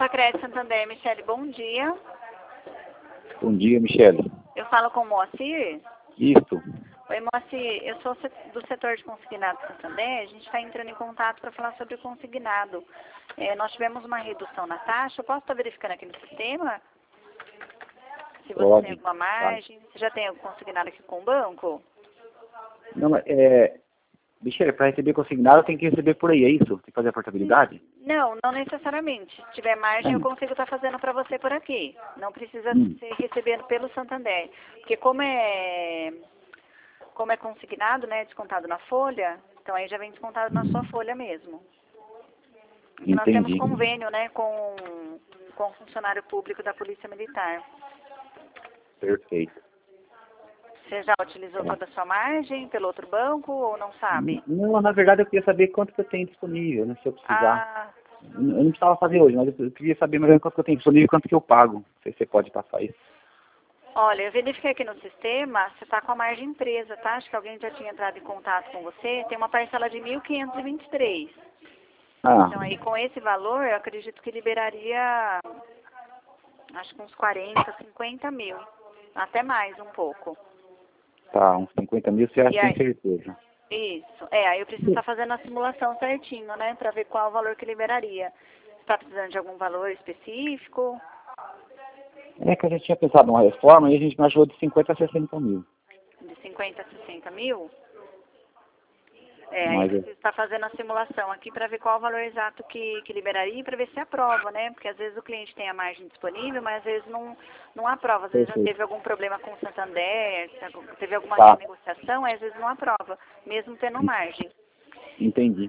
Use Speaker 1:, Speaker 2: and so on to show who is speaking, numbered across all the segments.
Speaker 1: Pacred Santander, Michele, bom dia.
Speaker 2: Bom dia, Michele.
Speaker 1: Eu falo com o Moacir.
Speaker 2: Isso.
Speaker 1: Oi, Moacir, eu sou do setor de consignado Santander. A gente está entrando em contato para falar sobre o consignado. Nós tivemos uma redução na taxa. Eu posso estar verificando aqui no sistema? Se você
Speaker 2: Pode.
Speaker 1: tem alguma margem. Você já tem algum consignado aqui com o banco?
Speaker 2: Não, Michele, para receber consignado tem que receber por aí, é isso? Tem que fazer a portabilidade?
Speaker 1: Não, não necessariamente. Se tiver margem, eu consigo estar fazendo para você por aqui. Não precisa ser recebendo pelo Santander. Porque como é consignado, né, descontado na folha, então aí já vem descontado na sua folha mesmo. E nós temos convênio, né, com o funcionário público da Polícia Militar.
Speaker 2: Perfeito.
Speaker 1: Você já utilizou toda a sua margem pelo outro banco ou não sabe?
Speaker 2: Não, na verdade eu queria saber quanto que eu tenho disponível, né, se eu precisar.
Speaker 1: Ah,
Speaker 2: Eu não precisava fazer hoje, mas eu queria saber mais ou menos quanto que eu tenho disponível e quanto que eu pago. Não sei se você pode passar isso.
Speaker 1: olha, eu verifiquei aqui no sistema, você está com a margem presa, tá? Acho que alguém já tinha entrado em contato com você. Tem uma parcela de 1.523. Então aí com esse valor, eu acredito que liberaria, acho que uns 40, 50 mil. Até mais um pouco.
Speaker 2: Tá, uns 50 mil você acha
Speaker 1: aí,
Speaker 2: tem certeza.
Speaker 1: Isso. Aí eu preciso estar fazendo a simulação certinho, né? Para ver qual o valor que liberaria. Você está precisando de algum valor específico?
Speaker 2: É que a gente tinha pensado numa reforma e a gente me achou de 50 a 60 mil.
Speaker 1: De 50 a 60 mil? Aí
Speaker 2: Mas
Speaker 1: preciso estar fazendo a simulação aqui para ver qual o valor exato que liberaria e para ver se aprova, né? Porque às vezes o cliente tem a margem disponível, mas às vezes não aprova. Às vezes já teve algum problema com o Santander, teve alguma renegociação, às vezes não aprova, mesmo tendo margem.
Speaker 2: Entendi.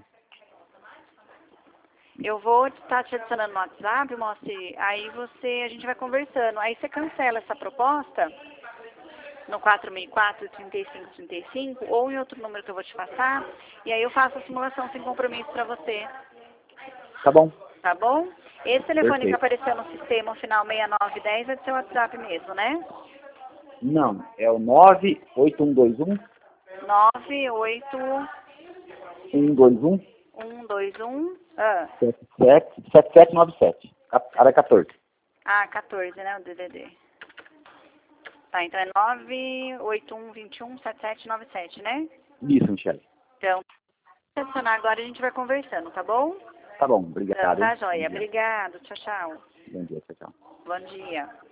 Speaker 1: Eu vou estar te adicionando no WhatsApp, Moacir, aí a gente vai conversando. Aí você cancela essa proposta no 464-3535 ou em outro número que eu vou te passar, e aí eu faço a simulação sem compromisso para você.
Speaker 2: Tá bom.
Speaker 1: Tá bom? Esse telefone que apareceu no sistema, o final 6910, é do seu WhatsApp mesmo, né?
Speaker 2: Não, é o 98121
Speaker 1: 98
Speaker 2: 121
Speaker 1: 121
Speaker 2: 7797. Área 14.
Speaker 1: 14, né? O DDD. Tá, então é 981217797, né?
Speaker 2: Isso, Michele.
Speaker 1: Então, vou adicionar agora e a gente vai conversando, tá bom?
Speaker 2: Tá bom, obrigado.
Speaker 1: Então, tá, joia. Obrigado. Tchau, tchau.
Speaker 2: Bom dia, tchau.
Speaker 1: Bom dia.